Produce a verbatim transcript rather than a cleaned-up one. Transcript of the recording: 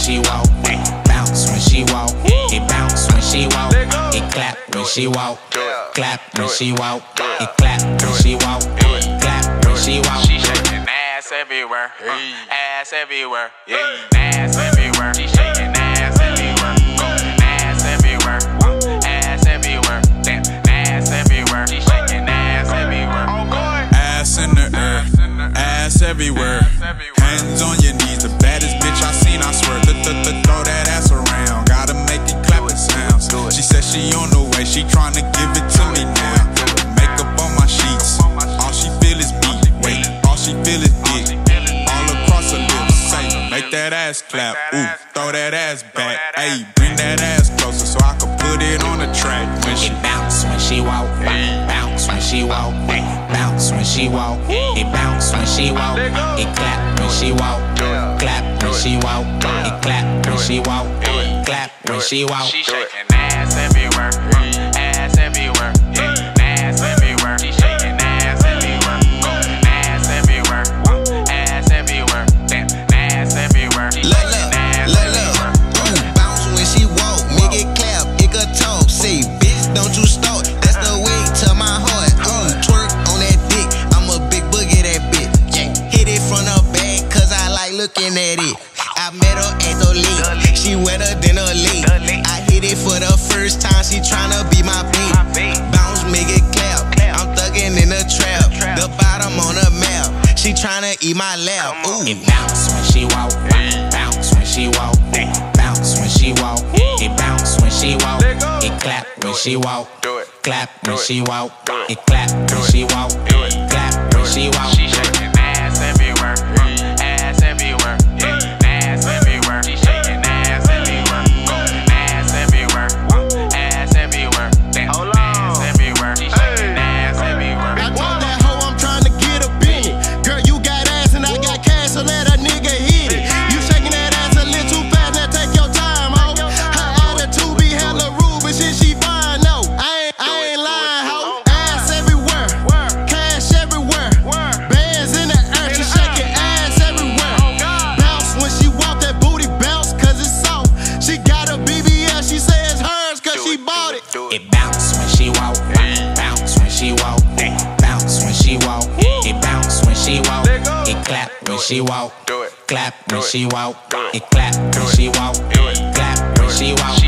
she walk, bounce when she walk, it bounce when she walk, it clap when she walk, clap when she walk, it clap when she walk, clap when she walk. She shaking ass everywhere, uh, ass everywhere, yeah, ass everywhere. She shaking ass everywhere, uh, ass everywhere, uh, ass everywhere, damn, ass everywhere. She shaking ass everywhere. Ass in the air, ass everywhere. Hands on your knees, the baddest bitch I seen, I swear. Throw that ass around, gotta make it clap and sounds. She said she on the way, she tryna give it to me now. Makeup on my sheets, all she feel is me. Wait, all she feel is dick, all across her lips. Say, make that ass clap, ooh, throw that ass back. Ayy, bring that ass closer so I can put it on the track. When she It bounce when she walk, bounce when she walk, bounce when she walk, it bounce when she walk, it clap when she walk, clap when she walk, it clap when she walk, clap when she walk. She shaking ass everywhere, uh, ass everywhere, yeah, ass everywhere. She shaking ass everywhere, uh, ass everywhere, uh, ass everywhere, damn, ass everywhere. She Look, shaking look, ass look, everywhere. look. Ooh, bounce when she walk, make it clap, it could talk. Say, bitch, don't you stop. That's the way to my heart. Ooh, twerk on that dick. I'm a big boogie, that bitch. Yeah. Hit it from the back, cause I like looking at it. I met her at the lake. She wetter than a lake. I hit it for the first time. She tryna be my bait. Bounce, make it clap. I'm thuggin' in the trap. The bottom on the map. She tryna eat my lap. Ooh. It bounce when she walk, bounce when she walk, bounce when she walk, it bounce when she walk, it clap when she walk, clap when she walk, it clap when she walk, clap when she walk. She shaking ass everywhere, uh, ass everywhere, yeah, ass everywhere. She shaking ass everywhere, uh, ass everywhere, uh, ass everywhere, damn, ass everywhere. She shaking ass everywhere. I told that hoe I'm tryna get up in it. Girl, you got ass and I got cash, so let a nigga hit it. You shaking that ass a little too fast, now take your time, ho. Her attitude be hella rude, but shit she fine, no. I ain't, I ain't lying, ho. Ass everywhere, cash everywhere, bands in the air, she shaking ass everywhere. Bounce when she walk, that booty bounce, cause it's soft. She got a B B L, she say it's hers, cause she bought it. It bounce when she walk, bounce when she walk, bounce when she walk, it bounce when she walk, it clap when she walk, clap when she walk, it clap when she walk, clap when she walk.